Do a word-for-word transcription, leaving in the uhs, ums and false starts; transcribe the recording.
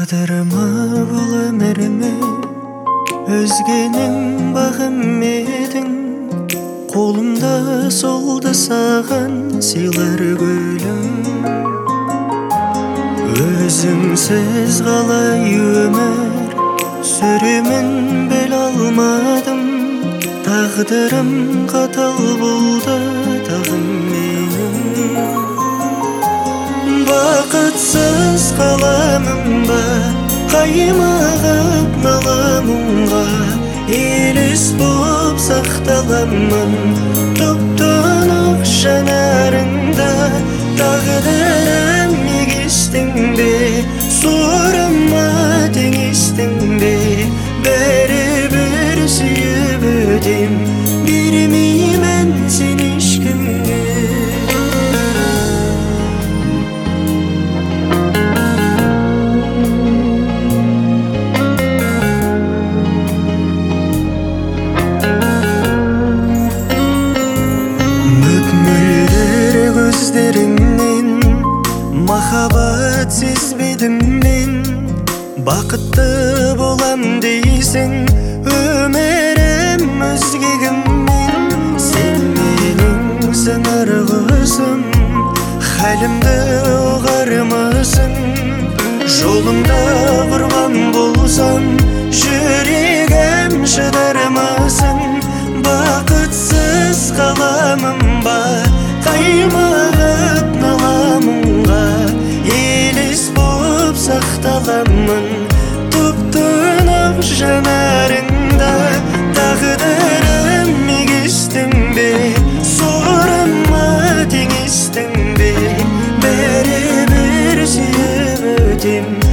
Тағдырыма бұл өміріме өзгенің бағым едің. Қолымда солды саған сыйлар гүлім. Өзіңсіз қалай өмір сүремін біле алмадым. Тағдырым қатал болды тағым менің. Бақытсыз қаламын ба қаймығып наламынға, елес боп сақталамын тұп-тұнық жанарыңда. Тағдырым егестің бе, сорыма теңестің бе, бәрібір сүйіп өтем, бермеймін сен ешкімге. Көздеріңнен махаббат сезбедім мен. Бақытты болам дейсің, өмірім өзгегіммен. Сен менің сыңар құсым, хәлімді ұғармысың. Жолыңда құрбан болсам, жүрегім шыдармысың. Бақытсыз қаламын ба қаймығып наламынға, елес боп сақталамын тұп-тұнық жанарыңда. Тағдырым егестің бе, сорыма теңестің бе, бәрібір сүйіп өтем,